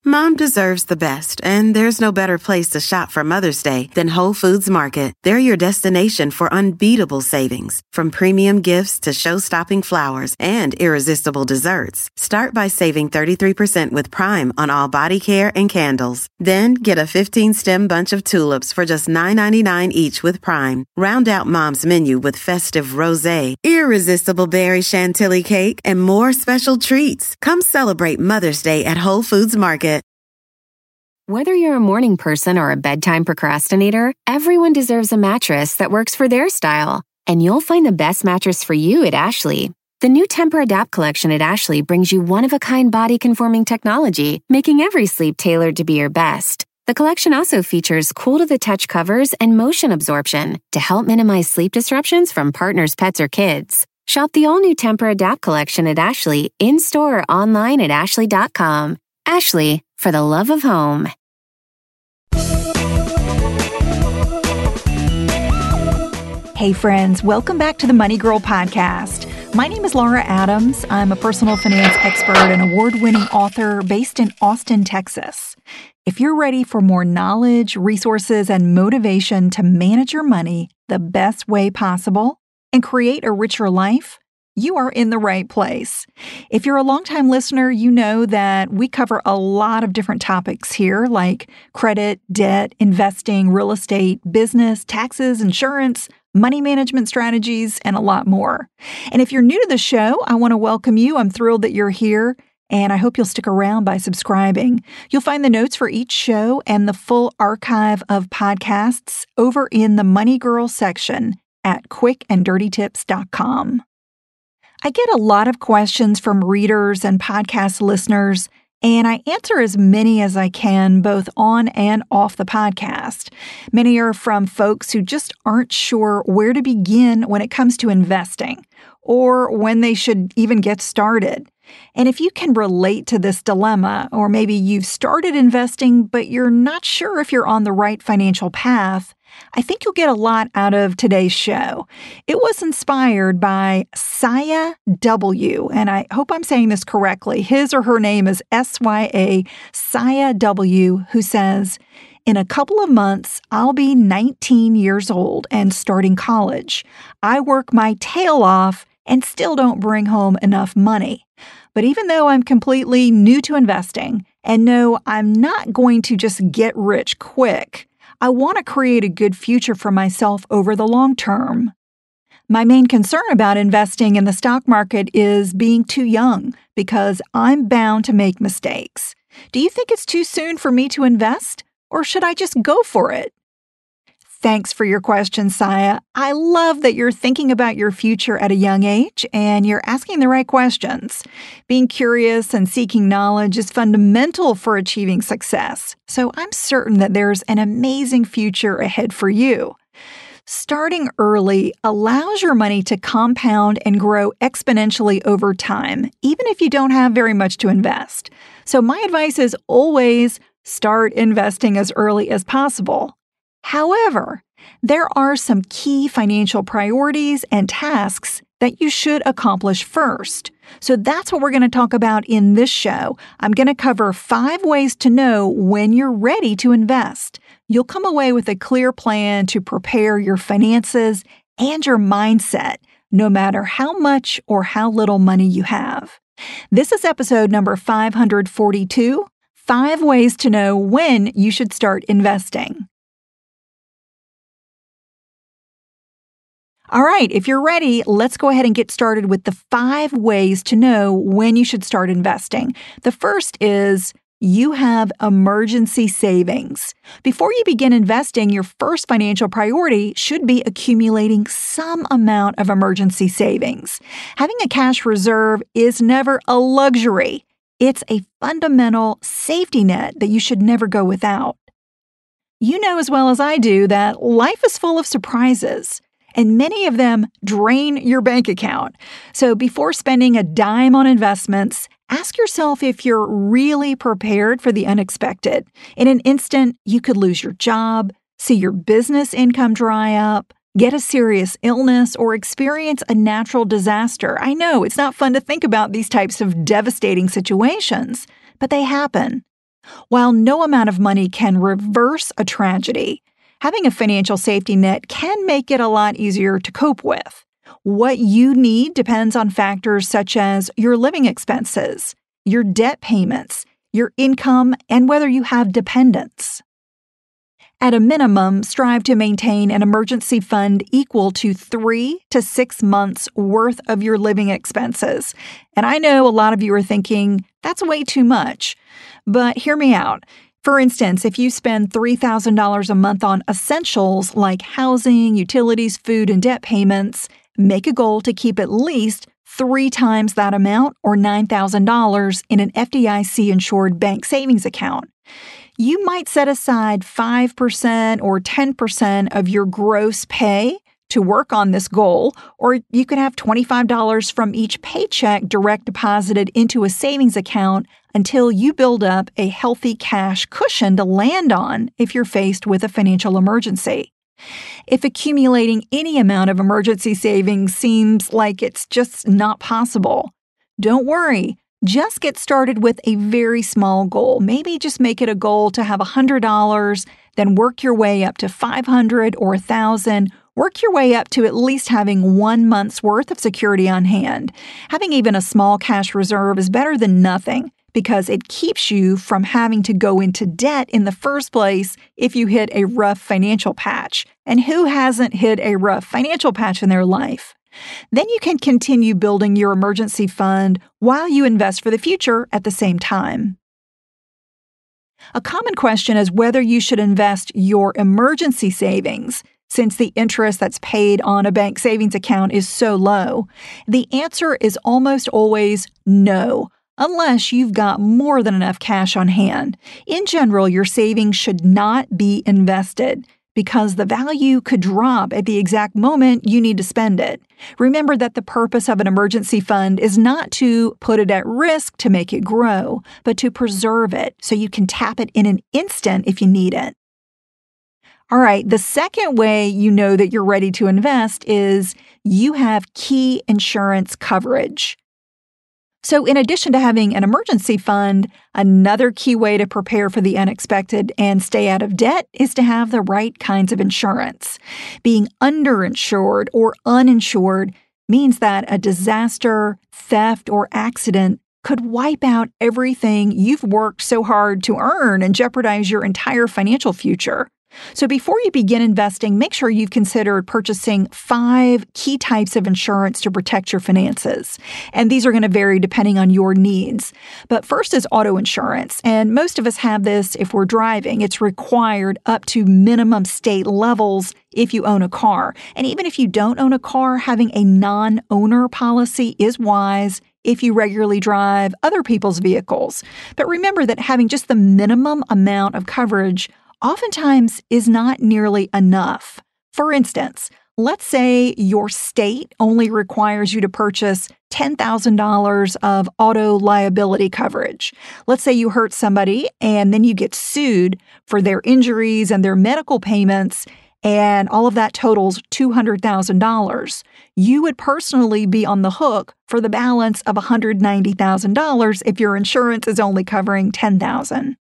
Mom deserves the best, and there's no better place to shop for Mother's Day than Whole Foods Market. They're your destination for unbeatable savings, from premium gifts to show-stopping flowers and irresistible desserts. Start by saving 33% with Prime on all body care and candles. Then get a 15-stem bunch of tulips for just $9.99 each with Prime. Round out Mom's menu with festive rosé, irresistible berry chantilly cake, and more special treats. Come celebrate Mother's Day at Whole Foods Market. Whether you're a morning person or a bedtime procrastinator, everyone deserves a mattress that works for their style. And you'll find the best mattress for you at Ashley. The new Tempur-Adapt collection at Ashley brings you one-of-a-kind body-conforming technology, making every sleep tailored to be your best. The collection also features cool-to-the-touch covers and motion absorption to help minimize sleep disruptions from partners, pets, or kids. Shop the all-new Tempur-Adapt collection at Ashley, in-store or online at ashley.com. Ashley, for the love of home. Hey friends, welcome back to the Money Girl podcast. My name is Laura Adams. I'm a personal finance expert and award-winning author based in Austin, Texas. If you're ready for more knowledge, resources, and motivation to manage your money the best way possible and create a richer life, you are in the right place. If you're a longtime listener, you know that we cover a lot of different topics here, like credit, debt, investing, real estate, business, taxes, insurance, money management strategies, and a lot more. And if you're new to the show, I want to welcome you. I'm thrilled that you're here, and I hope you'll stick around by subscribing. You'll find the notes for each show and the full archive of podcasts over in the Money Girl section at quickanddirtytips.com. I get a lot of questions from readers and podcast listeners, and I answer as many as I can, both on and off the podcast. Many are from folks who just aren't sure where to begin when it comes to investing, or when they should even get started. And if you can relate to this dilemma, or maybe you've started investing, but you're not sure if you're on the right financial path, I think you'll get a lot out of today's show. It was inspired by Saya W., and I hope I'm saying this correctly. His or her name is S-Y-A, Saya W., who says, "In a couple of months, I'll be 19 years old and starting college. I work my tail off and still don't bring home enough money. But even though I'm completely new to investing and know I'm not going to just get rich quick, I want to create a good future for myself over the long term. My main concern about investing in the stock market is being too young because I'm bound to make mistakes. Do you think it's too soon for me to invest, or should I just go for it?" Thanks for your question, Saya. I love that you're thinking about your future at a young age and you're asking the right questions. Being curious and seeking knowledge is fundamental for achieving success, so I'm certain that there's an amazing future ahead for you. Starting early allows your money to compound and grow exponentially over time, even if you don't have very much to invest. So my advice is always start investing as early as possible. However, there are some key financial priorities and tasks that you should accomplish first. So that's what we're going to talk about in this show. I'm going to cover 5 ways to know when you're ready to invest. You'll come away with a clear plan to prepare your finances and your mindset, no matter how much or how little money you have. This is episode number 542, 5 ways to know when you should start investing. All right, if you're ready, let's go ahead and get started with the 5 ways to know when you should start investing. The first is you have emergency savings. Before you begin investing, your first financial priority should be accumulating some amount of emergency savings. Having a cash reserve is never a luxury. It's a fundamental safety net that you should never go without. You know as well as I do that life is full of surprises, and many of them drain your bank account. So before spending a dime on investments, ask yourself if you're really prepared for the unexpected. In an instant, you could lose your job, see your business income dry up, get a serious illness, or experience a natural disaster. I know it's not fun to think about these types of devastating situations, but they happen. While no amount of money can reverse a tragedy, having a financial safety net can make it a lot easier to cope with. What you need depends on factors such as your living expenses, your debt payments, your income, and whether you have dependents. At a minimum, strive to maintain an emergency fund equal to 3 to 6 months worth of your living expenses. And I know a lot of you are thinking, that's way too much. But hear me out. For instance, if you spend $3,000 a month on essentials like housing, utilities, food, and debt payments, make a goal to keep at least 3 times that amount, or $9,000, in an FDIC-insured bank savings account. You might set aside 5% or 10% of your gross pay to work on this goal, or you could have $25 from each paycheck direct deposited into a savings account until you build up a healthy cash cushion to land on if you're faced with a financial emergency. If accumulating any amount of emergency savings seems like it's just not possible, don't worry. Just get started with a very small goal. Maybe just make it a goal to have $100, then work your way up to $500 or $1,000. Work your way up to at least having 1 month's worth of security on hand. Having even a small cash reserve is better than nothing because it keeps you from having to go into debt in the first place if you hit a rough financial patch. And who hasn't hit a rough financial patch in their life? Then you can continue building your emergency fund while you invest for the future at the same time. A common question is whether you should invest your emergency savings, since the interest that's paid on a bank savings account is so low. The answer is almost always no, unless you've got more than enough cash on hand. In general, your savings should not be invested, because the value could drop at the exact moment you need to spend it. Remember that the purpose of an emergency fund is not to put it at risk to make it grow, but to preserve it so you can tap it in an instant if you need it. All right, the second way you know that you're ready to invest is you have key insurance coverage. So in addition to having an emergency fund, another key way to prepare for the unexpected and stay out of debt is to have the right kinds of insurance. Being underinsured or uninsured means that a disaster, theft, or accident could wipe out everything you've worked so hard to earn and jeopardize your entire financial future. So before you begin investing, make sure you've considered purchasing 5 key types of insurance to protect your finances. And these are going to vary depending on your needs. But first is auto insurance. And most of us have this if we're driving. It's required up to minimum state levels if you own a car. And even if you don't own a car, having a non-owner policy is wise if you regularly drive other people's vehicles. But remember that having just the minimum amount of coverage oftentimes is not nearly enough. For instance, let's say your state only requires you to purchase $10,000 of auto liability coverage. Let's say you hurt somebody and then you get sued for their injuries and their medical payments, and all of that totals $200,000. You would personally be on the hook for the balance of $190,000 if your insurance is only covering $10,000.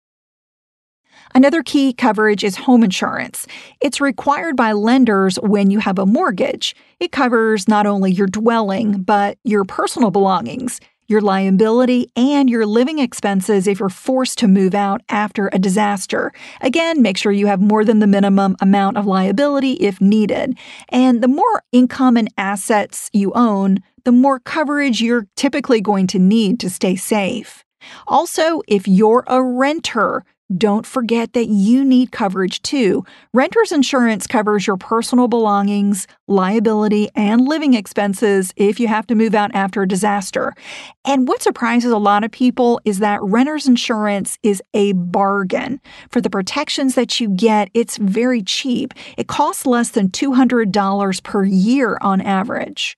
Another key coverage is home insurance. It's required by lenders when you have a mortgage. It covers not only your dwelling, but your personal belongings, your liability, and your living expenses if you're forced to move out after a disaster. Again, make sure you have more than the minimum amount of liability if needed. And the more income and assets you own, the more coverage you're typically going to need to stay safe. Also, if you're a renter, don't forget that you need coverage too. Renter's insurance covers your personal belongings, liability, and living expenses if you have to move out after a disaster. And what surprises a lot of people is that renter's insurance is a bargain. For the protections that you get, it's very cheap. It costs less than $200 per year on average.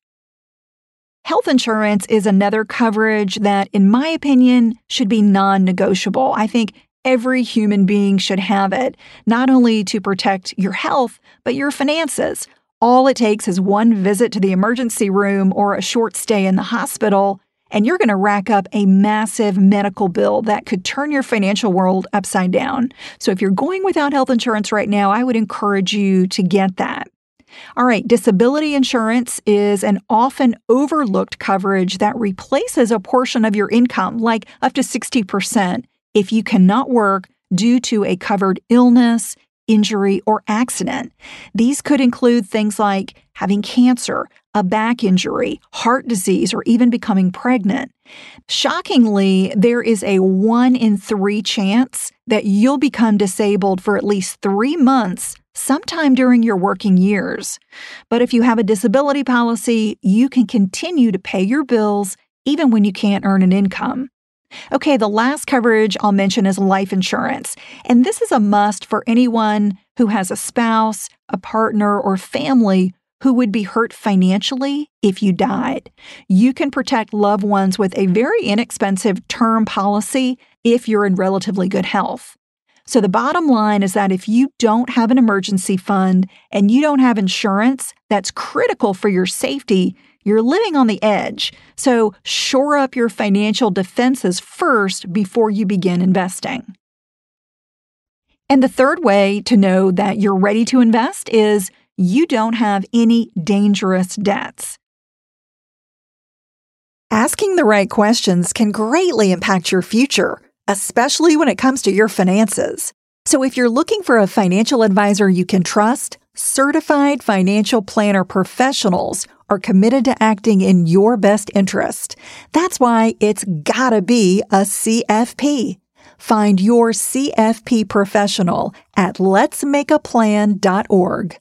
Health insurance is another coverage that, in my opinion, should be non-negotiable. I think every human being should have it, not only to protect your health, but your finances. All it takes is one visit to the emergency room or a short stay in the hospital, and you're going to rack up a massive medical bill that could turn your financial world upside down. So if you're going without health insurance right now, I would encourage you to get that. All right, disability insurance is an often overlooked coverage that replaces a portion of your income, like up to 60%, if you cannot work due to a covered illness, injury, or accident. These could include things like having cancer, a back injury, heart disease, or even becoming pregnant. Shockingly, there is a 1 in 3 chance that you'll become disabled for at least 3 months sometime during your working years. But if you have a disability policy, you can continue to pay your bills even when you can't earn an income. Okay, the last coverage I'll mention is life insurance. And this is a must for anyone who has a spouse, a partner, or family who would be hurt financially if you died. You can protect loved ones with a very inexpensive term policy if you're in relatively good health. So the bottom line is that if you don't have an emergency fund and you don't have insurance that's critical for your safety, you're living on the edge. So shore up your financial defenses first before you begin investing. And the third way to know that you're ready to invest is you don't have any dangerous debts. Asking the right questions can greatly impact your future, especially when it comes to your finances. So if you're looking for a financial advisor you can trust, certified financial planner professionals are committed to acting in your best interest. That's why it's gotta be a CFP. Find your CFP professional at letsmakeaplan.org.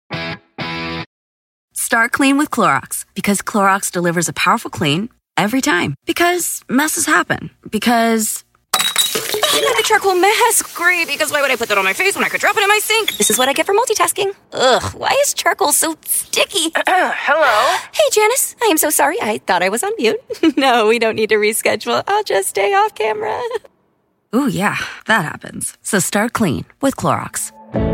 Start clean with Clorox, because Clorox delivers a powerful clean every time. Because messes happen. Because I got the charcoal mask. Great, because why would I put that on my face when I could drop it in my sink? This is what I get for multitasking. Ugh, why is charcoal so sticky? Hello? Hey, Janice. I am so sorry. I thought I was on mute. No, we don't need to reschedule. I'll just stay off camera. Ooh, yeah, that happens. So start clean with Clorox.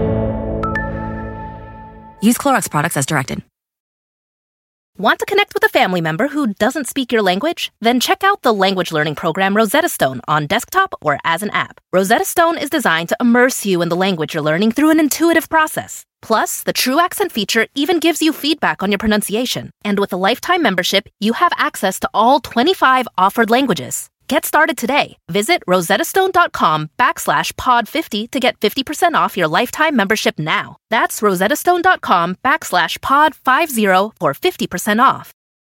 Use Clorox products as directed. Want to connect with a family member who doesn't speak your language? Then check out the language learning program Rosetta Stone on desktop or as an app. Rosetta Stone is designed to immerse you in the language you're learning through an intuitive process. Plus, the True Accent feature even gives you feedback on your pronunciation. And with a lifetime membership, you have access to all 25 offered languages. Get started today. Visit rosettastone.com/pod50 to get 50% off your lifetime membership now. That's rosettastone.com/pod50 for 50% off.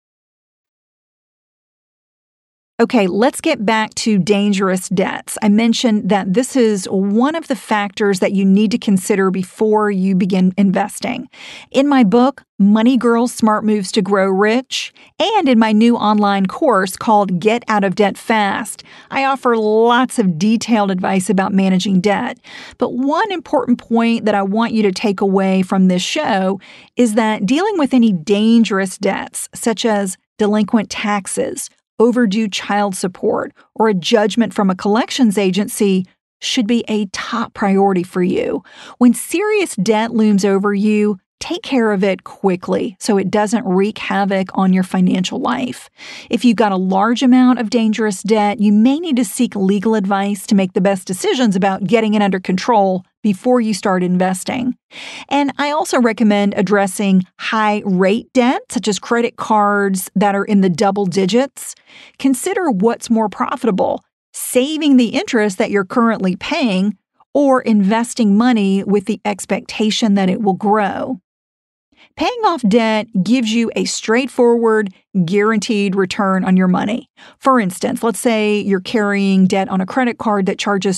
Okay, let's get back to dangerous debts. I mentioned that this is one of the factors that you need to consider before you begin investing. In my book, Money Girls, Smart Moves to Grow Rich, and in my new online course called Get Out of Debt Fast, I offer lots of detailed advice about managing debt. But one important point that I want you to take away from this show is that dealing with any dangerous debts, such as delinquent taxes, overdue child support, or a judgment from a collections agency should be a top priority for you. When serious debt looms over you, take care of it quickly so it doesn't wreak havoc on your financial life. If you've got a large amount of dangerous debt, you may need to seek legal advice to make the best decisions about getting it under control before you start investing. And I also recommend addressing high-rate debt, such as credit cards that are in the double digits. Consider what's more profitable, saving the interest that you're currently paying or investing money with the expectation that it will grow. Paying off debt gives you a straightforward, guaranteed return on your money. For instance, let's say you're carrying debt on a credit card that charges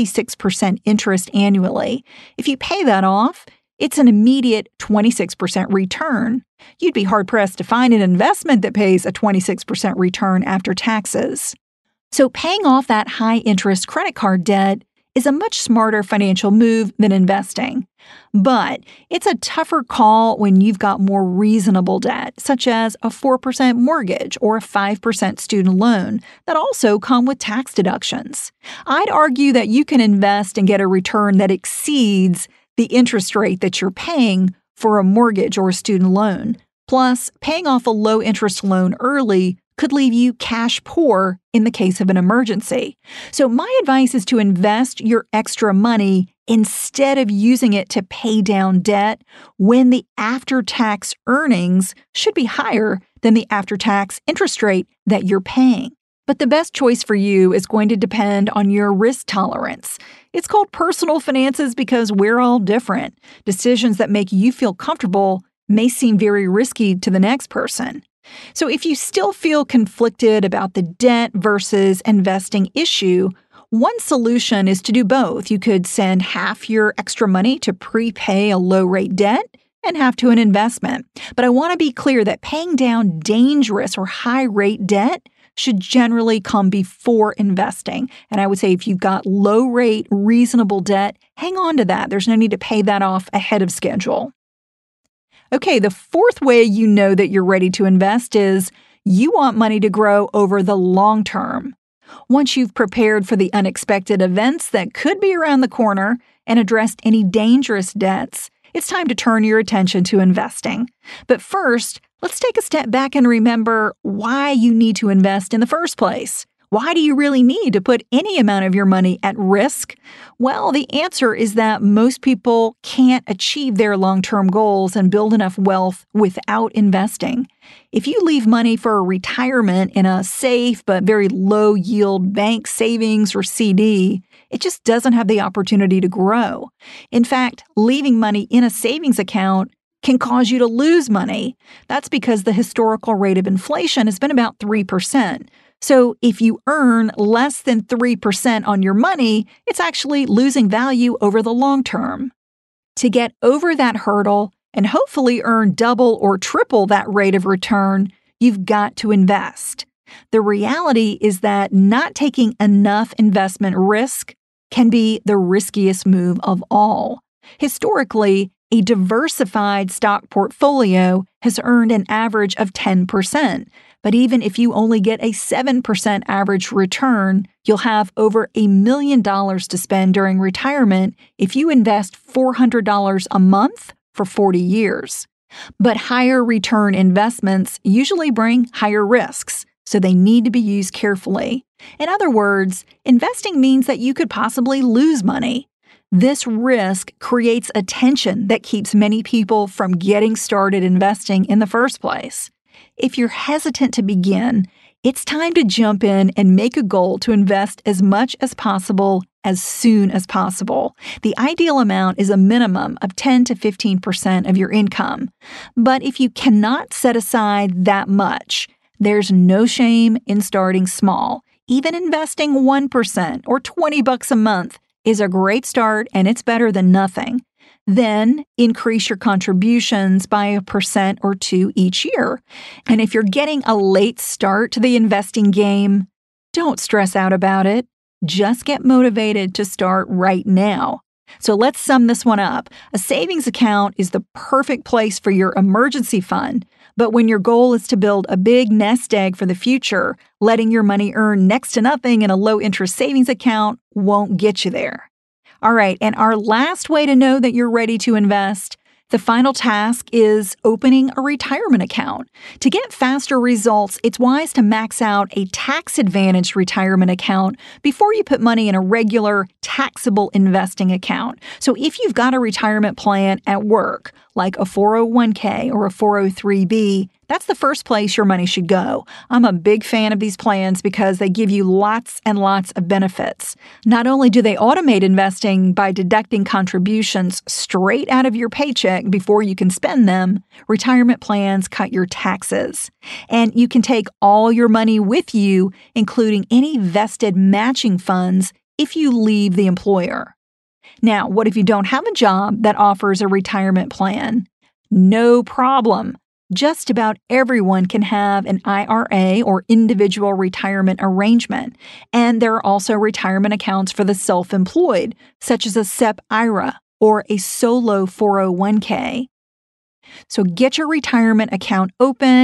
26% interest annually. If you pay that off, it's an immediate 26% return. You'd be hard-pressed to find an investment that pays a 26% return after taxes. So paying off that high-interest credit card debt is a much smarter financial move than investing. But it's a tougher call when you've got more reasonable debt, such as a 4% mortgage or a 5% student loan that also come with tax deductions. I'd argue that you can invest and get a return that exceeds the interest rate that you're paying for a mortgage or a student loan. Plus, paying off a low-interest loan early could leave you cash poor in the case of an emergency. So my advice is to invest your extra money instead of using it to pay down debt when the after-tax earnings should be higher than the after-tax interest rate that you're paying. But the best choice for you is going to depend on your risk tolerance. It's called personal finances because we're all different. Decisions that make you feel comfortable may seem very risky to the next person. So if you still feel conflicted about the debt versus investing issue, one solution is to do both. You could send half your extra money to prepay a low-rate debt and half to an investment. But I want to be clear that paying down dangerous or high-rate debt should generally come before investing. And I would say if you've got low-rate, reasonable debt, hang on to that. There's no need to pay that off ahead of schedule. Okay, the fourth way you know that you're ready to invest is you want money to grow over the long term. Once you've prepared for the unexpected events that could be around the corner and addressed any dangerous debts, it's time to turn your attention to investing. But first, let's take a step back and remember why you need to invest in the first place. Why do you really need to put any amount of your money at risk? Well, the answer is that most people can't achieve their long-term goals and build enough wealth without investing. If you leave money for a retirement in a safe but very low-yield bank savings or CD, it just doesn't have the opportunity to grow. In fact, leaving money in a savings account can cause you to lose money. That's because the historical rate of inflation has been about 3%. So if you earn less than 3% on your money, it's actually losing value over the long term. To get over that hurdle and hopefully earn double or triple that rate of return, you've got to invest. The reality is that not taking enough investment risk can be the riskiest move of all. Historically, a diversified stock portfolio has earned an average of 10%. But even if you only get a 7% average return, you'll have over $1 million to spend during retirement if you invest $400 a month for 40 years. But higher return investments usually bring higher risks, so they need to be used carefully. In other words, investing means that you could possibly lose money. This risk creates a tension that keeps many people from getting started investing in the first place. If you're hesitant to begin, it's time to jump in and make a goal to invest as much as possible as soon as possible. The ideal amount is a minimum of 10 to 15% of your income. But if you cannot set aside that much, there's no shame in starting small. Even investing 1% or $20 a month is a great start, and it's better than nothing. Then increase your contributions by 1% or 2% each year. And if you're getting a late start to the investing game, don't stress out about it. Just get motivated to start right now. So let's sum this one up. A savings account is the perfect place for your emergency fund. But when your goal is to build a big nest egg for the future, letting your money earn next to nothing in a low-interest savings account won't get you there. All right, and our last way to know that you're ready to invest, the final task is opening a retirement account. To get faster results, it's wise to max out a tax-advantaged retirement account before you put money in a regular taxable investing account. So if you've got a retirement plan at work, like a 401k or a 403b, that's the first place your money should go. I'm a big fan of these plans because they give you lots and lots of benefits. Not only do they automate investing by deducting contributions straight out of your paycheck before you can spend them, retirement plans cut your taxes. And you can take all your money with you, including any vested matching funds, if you leave the employer. Now, what if you don't have a job that offers a retirement plan? No problem. Just about everyone can have an IRA or individual retirement arrangement, and there are also retirement accounts for the self-employed, such as a SEP IRA or a solo 401k. So get your retirement account open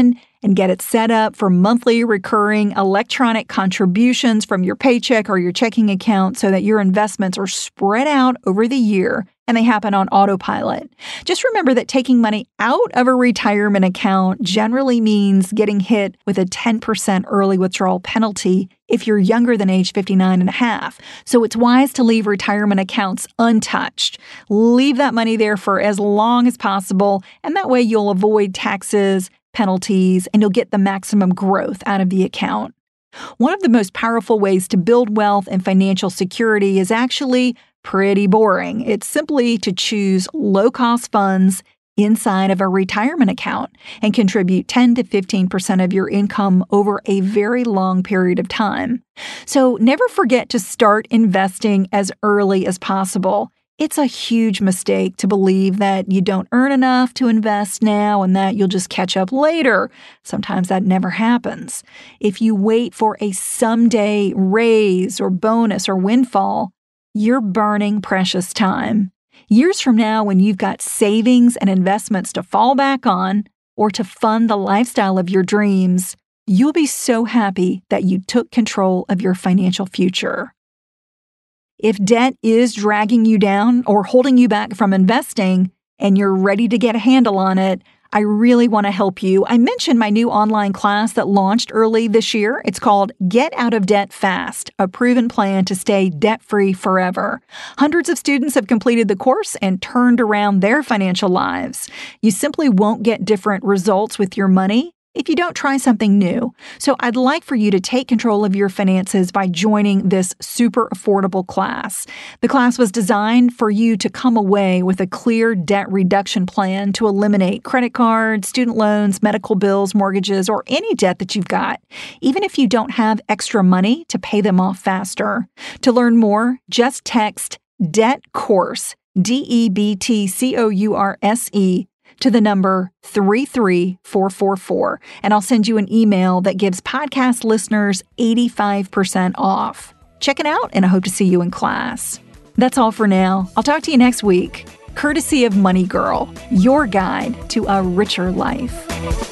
and get it set up for monthly recurring electronic contributions from your paycheck or your checking account so that your investments are spread out over the year and they happen on autopilot. Just remember that taking money out of a retirement account generally means getting hit with a 10% early withdrawal penalty if you're younger than age 59 and a half. So it's wise to leave retirement accounts untouched. Leave that money there for as long as possible, and that way you'll avoid taxes, penalties, and you'll get the maximum growth out of the account. One of the most powerful ways to build wealth and financial security is actually pretty boring. It's simply to choose low-cost funds inside of a retirement account and contribute 10 to 15% of your income over a very long period of time. So never forget to start investing as early as possible. It's a huge mistake to believe that you don't earn enough to invest now and that you'll just catch up later. Sometimes that never happens. If you wait for a someday raise or bonus or windfall, you're burning precious time. Years from now, when you've got savings and investments to fall back on or to fund the lifestyle of your dreams, you'll be so happy that you took control of your financial future. If debt is dragging you down or holding you back from investing and you're ready to get a handle on it, I really want to help you. I mentioned my new online class that launched early this year. It's called Get Out of Debt Fast, a proven plan to stay debt-free forever. Hundreds of students have completed the course and turned around their financial lives. You simply won't get different results with your money if you don't try something new. So I'd like for you to take control of your finances by joining this super affordable class. The class was designed for you to come away with a clear debt reduction plan to eliminate credit cards, student loans, medical bills, mortgages, or any debt that you've got, even if you don't have extra money to pay them off faster. To learn more, just text DEBT COURSE, DEBTCOURSE, to the number 33444, and I'll send you an email that gives podcast listeners 85% off. Check it out, and I hope to see you in class. That's all for now. I'll talk to you next week, courtesy of Money Girl, your guide to a richer life.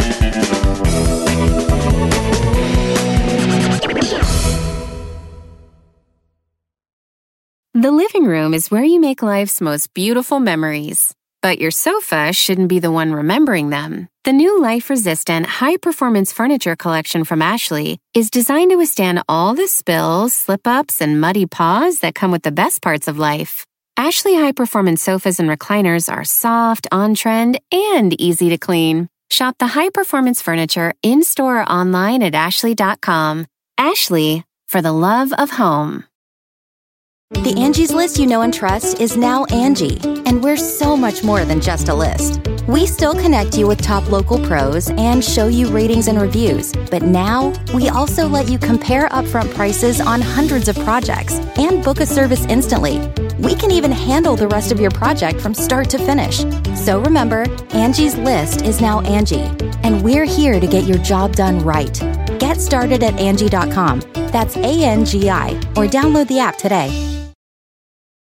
The living room is where you make life's most beautiful memories. But your sofa shouldn't be the one remembering them. The new life-resistant, high-performance furniture collection from Ashley is designed to withstand all the spills, slip-ups, and muddy paws that come with the best parts of life. Ashley high-performance sofas and recliners are soft, on-trend, and easy to clean. Shop the high-performance furniture in-store or online at ashley.com. Ashley, for the love of home. The Angie's List you know and trust is now Angie, and we're so much more than just a list. We still connect you with top local pros and show you ratings and reviews, but now we also let you compare upfront prices on hundreds of projects and book a service instantly. We can even handle the rest of your project from start to finish. So remember, Angie's List is now Angie, and we're here to get your job done right. Get started at Angie.com. That's ANGI, or download the app today.